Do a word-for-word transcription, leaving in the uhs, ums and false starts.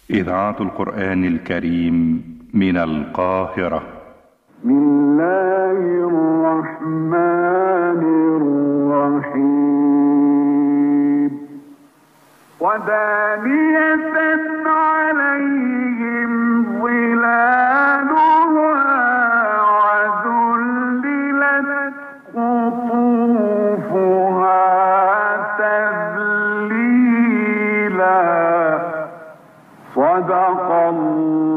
إذاعة القرآن الكريم من القاهرة. بسم الله الرحمن الرحيم. ودانية عليهم ظلالها وذللت قطوفها تذليلا. صدق الله